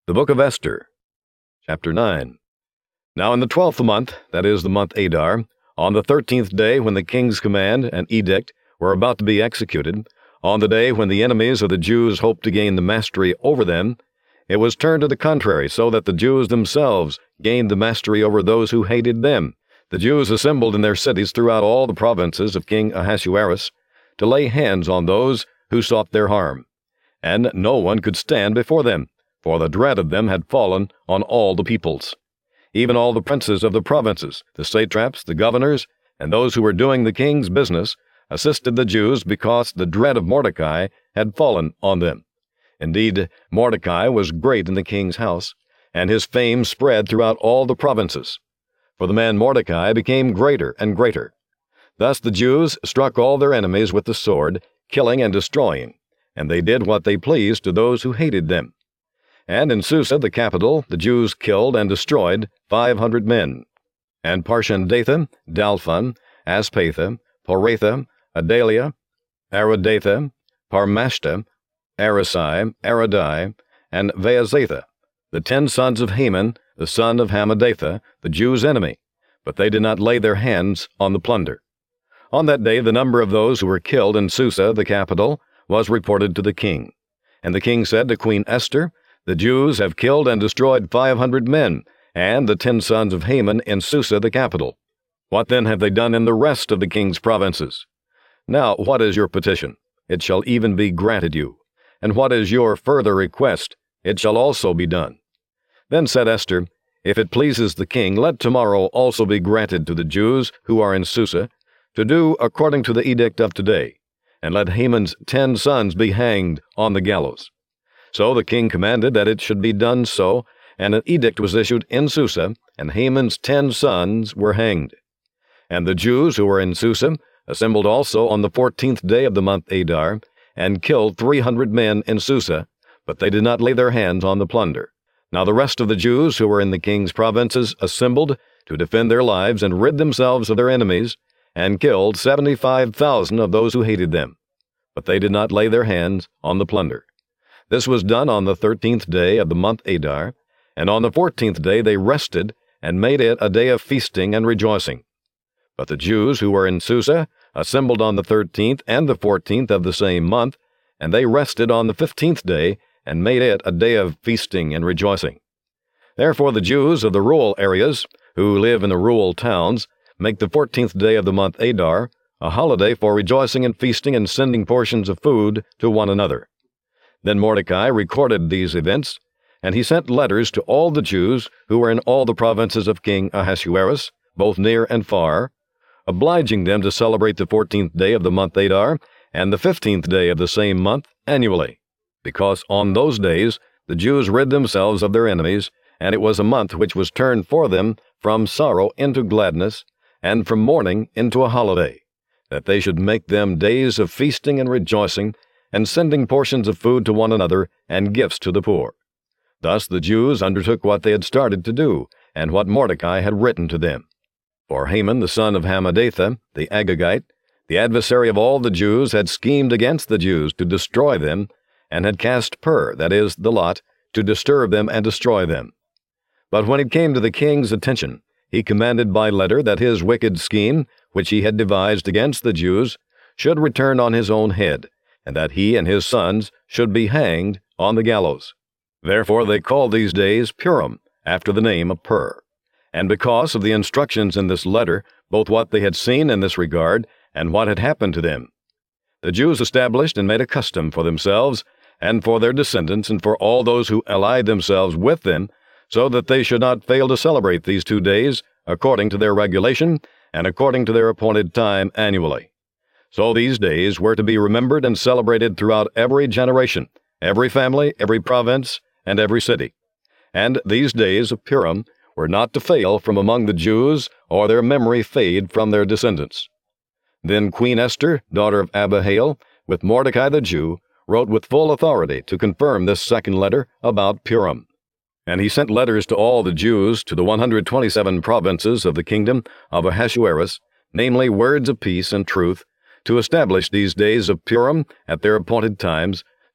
The Book of Esther, Chapter 9. Now in the 12th month, that is the month Adar, on the 13th day when the king's command and edict were about to be executed, on the day when the enemies of the Jews hoped to gain the mastery over them, it was turned to the contrary, so that the Jews themselves gained the mastery over those who hated them. The Jews assembled in their cities throughout all the provinces of King Ahasuerus to lay hands on those who sought their harm, and no one could stand before them, for the dread of them had fallen on all the peoples. Even all the princes of the provinces, the satraps, the governors, and those who were doing the king's business, assisted the Jews because the dread of Mordecai had fallen on them. Indeed, Mordecai was great in the king's house, and his fame spread throughout all the provinces. For the man Mordecai became greater and greater. Thus the Jews struck all their enemies with the sword, killing and destroying, and they did what they pleased to those who hated them. And in Susa, the capital, the Jews killed and destroyed 500 men. And Parshandatha, Dalphon, Aspatha, Poratha, Adalia, Aradatha, Parmashta, Arasai, Aradai, and Vaazatha, the 10 sons of Haman, the son of Hammedatha, the Jews' enemy, but they did not lay their hands on the plunder. On that day the number of those who were killed in Susa, the capital, was reported to the king. And the king said to Queen Esther, "The Jews have killed and destroyed 500 men, and the 10 sons of Haman in Susa, the capital. What then have they done in the rest of the king's provinces? Now what is your petition? It shall even be granted you. And what is your further request? It shall also be done." Then said Esther, "If it pleases the king, let tomorrow also be granted to the Jews who are in Susa, to do according to the edict of today, and let Haman's 10 sons be hanged on the gallows." So the king commanded that it should be done so, and an edict was issued in Susa, and Haman's 10 sons were hanged. And the Jews who were in Susa assembled also on the 14th day of the month Adar, and killed 300 men in Susa, but they did not lay their hands on the plunder. Now the rest of the Jews who were in the king's provinces assembled to defend their lives and rid themselves of their enemies, and killed 75,000 of those who hated them, but they did not lay their hands on the plunder. This was done on the 13th day of the month Adar, and on the 14th day they rested, and made it a day of feasting and rejoicing. But the Jews who were in Susa assembled on the 13th and the 14th of the same month, and they rested on the 15th day, and made it a day of feasting and rejoicing. Therefore the Jews of the rural areas, who live in the rural towns, make the 14th day of the month Adar a holiday for rejoicing and feasting and sending portions of food to one another. Then Mordecai recorded these events, and he sent letters to all the Jews who were in all the provinces of King Ahasuerus, both near and far, obliging them to celebrate the 14th day of the month Adar and the 15th day of the same month annually, because on those days the Jews rid themselves of their enemies, and it was a month which was turned for them from sorrow into gladness, and from mourning into a holiday, that they should make them days of feasting and rejoicing, and sending portions of food to one another and gifts to the poor. Thus the Jews undertook what they had started to do, and what Mordecai had written to them. For Haman the son of Hammedatha, the Agagite, the adversary of all the Jews, had schemed against the Jews to destroy them, and had cast pur, that is, the lot, to disturb them and destroy them. But when it came to the king's attention, he commanded by letter that his wicked scheme, which he had devised against the Jews, should return on his own head, and that he and his sons should be hanged on the gallows. Therefore they called these days Purim, after the name of Pur. And because of the instructions in this letter, both what they had seen in this regard, and what had happened to them, the Jews established and made a custom for themselves, and for their descendants, and for all those who allied themselves with them, so that they should not fail to celebrate these 2 days, according to their regulation, and according to their appointed time annually. So these days were to be remembered and celebrated throughout every generation, every family, every province, and every city. And these days of Purim were not to fail from among the Jews, or their memory fade from their descendants. Then Queen Esther, daughter of Abihail, with Mordecai the Jew, wrote with full authority to confirm this second letter about Purim. And he sent letters to all the Jews, to the 127 provinces of the kingdom of Ahasuerus, namely words of peace and truth, to establish these days of Purim at their appointed times,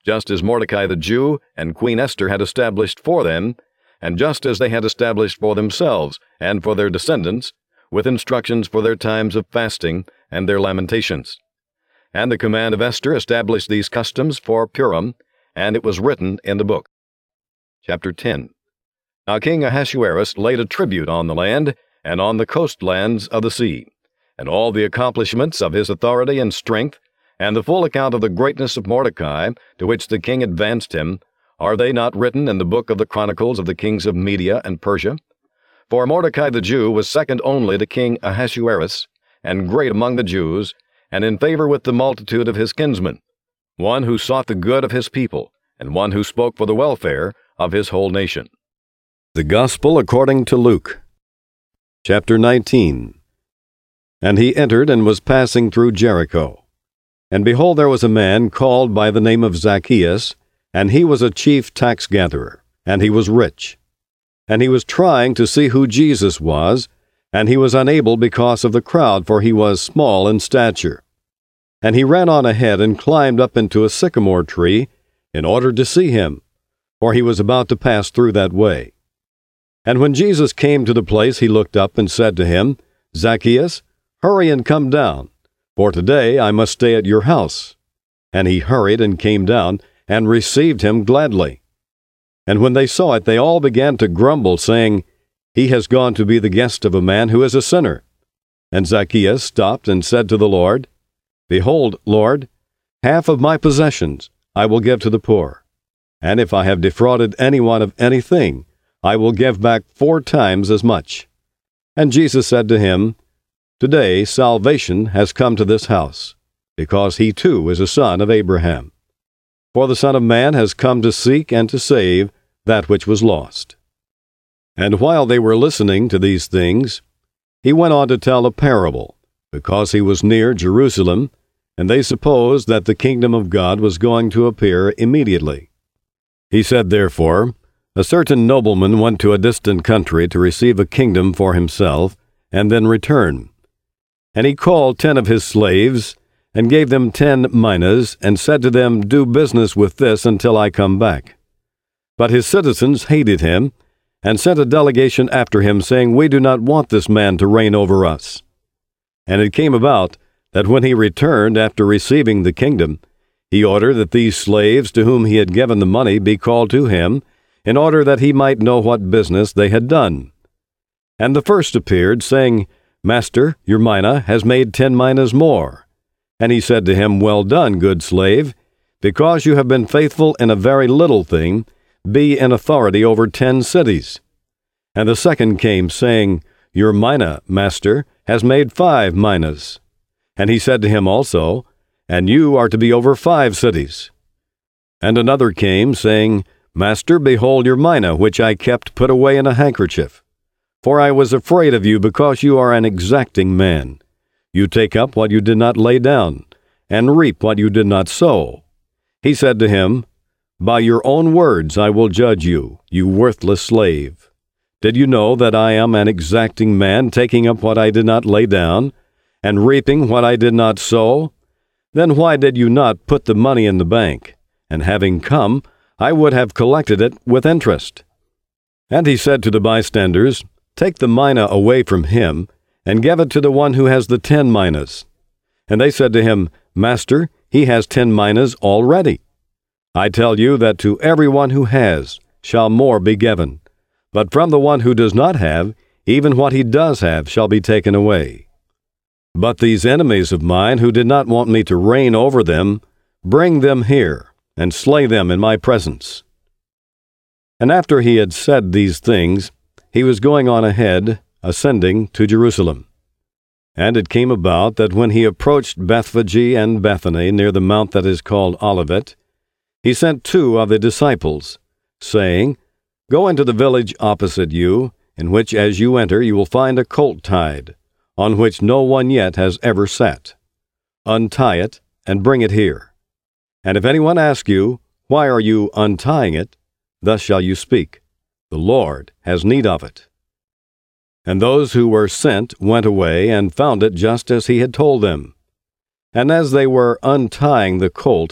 just as Mordecai the Jew and Queen Esther had established for them, and just as they had established for themselves and for their descendants, with instructions for their times of fasting and their lamentations. And the command of Esther established these customs for Purim, and it was written in the book. Chapter 10. Now King Ahasuerus laid a tribute on the land and on the coastlands of the sea, and all the accomplishments of his authority and strength, and the full account of the greatness of Mordecai, to which the king advanced him, are they not written in the book of the Chronicles of the kings of Media and Persia? For Mordecai the Jew was second only to King Ahasuerus, and great among the Jews, and in favor with the multitude of his kinsmen, one who sought the good of his people, and one who spoke for the welfare of his whole nation. The Gospel according to Luke. Chapter 19. And he entered and was passing through Jericho. And behold, there was a man called by the name of Zacchaeus, and he was a chief tax-gatherer, and he was rich. And he was trying to see who Jesus was, and he was unable because of the crowd, for he was small in stature. And he ran on ahead and climbed up into a sycamore tree in order to see him, for he was about to pass through that way. And when Jesus came to the place, he looked up and said to him, Zacchaeus, hurry and come down, for today I must stay at your house. And he hurried and came down, and received him gladly. And when they saw it, they all began to grumble, saying, He has gone to be the guest of a man who is a sinner. And Zacchaeus stopped and said to the Lord, Behold, Lord, half of my possessions I will give to the poor. And if I have defrauded anyone of anything, I will give back 4 times as much. And Jesus said to him, Today salvation has come to this house, because he too is a son of Abraham. For the Son of Man has come to seek and to save that which was lost. And while they were listening to these things, he went on to tell a parable, because he was near Jerusalem, and they supposed that the kingdom of God was going to appear immediately. He said, therefore, A certain nobleman went to a distant country to receive a kingdom for himself, and then return. And he called 10 of his slaves, and gave them 10 minas, and said to them, Do business with this until I come back. But his citizens hated him, and sent a delegation after him, saying, We do not want this man to reign over us. And it came about that when he returned after receiving the kingdom, he ordered that these slaves to whom he had given the money be called to him, in order that he might know what business they had done. And the first appeared, saying, Master, your mina has made 10 minas more. And he said to him, Well done, good slave, because you have been faithful in a very little thing, be in authority over 10 cities. And the second came, saying, Your mina, master, has made 5 minas. And he said to him also, And you are to be over 5 cities. And another came, saying, Master, behold your mina, which I kept put away in a handkerchief. For I was afraid of you, because you are an exacting man. You take up what you did not lay down, and reap what you did not sow. He said to him, By your own words I will judge you, you worthless slave. Did you know that I am an exacting man, taking up what I did not lay down, and reaping what I did not sow? Then why did you not put the money in the bank? And having come, I would have collected it with interest. And he said to the bystanders, Take the mina away from him, and give it to the one who has the 10 minas. And they said to him, Master, he has 10 minas already. I tell you that to everyone who has shall more be given, but from the one who does not have, even what he does have shall be taken away. But these enemies of mine, who did not want me to reign over them, bring them here, and slay them in my presence. And after he had said these things, he was going on ahead, ascending to Jerusalem. And it came about that when he approached Bethphage and Bethany near the mount that is called Olivet, he sent 2 of the disciples, saying, Go into the village opposite you, in which as you enter you will find a colt tied, on which no one yet has ever sat. Untie it, and bring it here. And if anyone ask you, Why are you untying it? Thus shall you speak, The Lord has need of it. And those who were sent went away, and found it just as he had told them. And as they were untying the colt,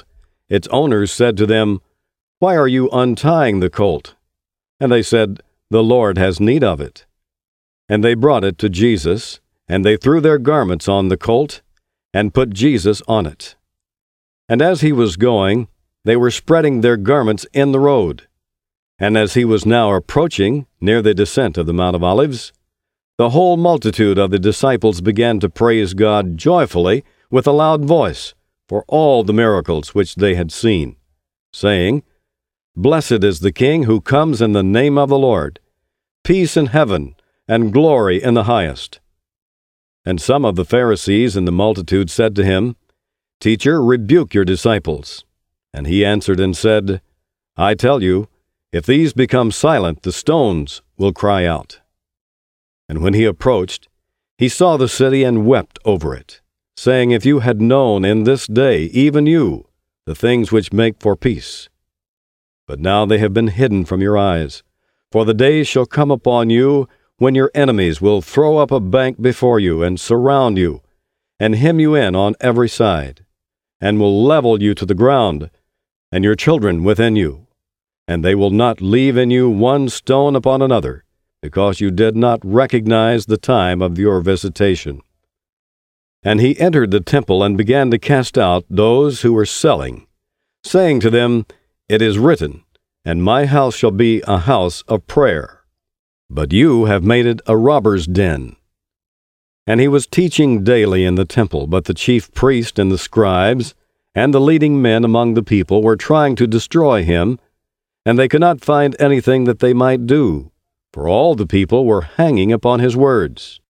its owners said to them, "Why are you untying the colt?" And they said, "The Lord has need of it." And they brought it to Jesus, and they threw their garments on the colt, and put Jesus on it. And as he was going, they were spreading their garments in the road. And as he was now approaching near the descent of the Mount of Olives, the whole multitude of the disciples began to praise God joyfully with a loud voice for all the miracles which they had seen, saying, "Blessed is the King who comes in the name of the Lord. Peace in heaven and glory in the highest." And some of the Pharisees in the multitude said to him, "Teacher, rebuke your disciples." And he answered and said, "I tell you, if these become silent, the stones will cry out." And when he approached, he saw the city and wept over it, saying, "If you had known in this day, even you, the things which make for peace. But now they have been hidden from your eyes. For the days shall come upon you when your enemies will throw up a bank before you and surround you, and hem you in on every side, and will level you to the ground, and your children within you. And they will not leave in you one stone upon another, because you did not recognize the time of your visitation." And he entered the temple and began to cast out those who were selling, saying to them, "It is written, and my house shall be a house of prayer. But you have made it a robber's den." And he was teaching daily in the temple, but the chief priests and the scribes and the leading men among the people were trying to destroy him, and they could not find anything that they might do, for all the people were hanging upon his words.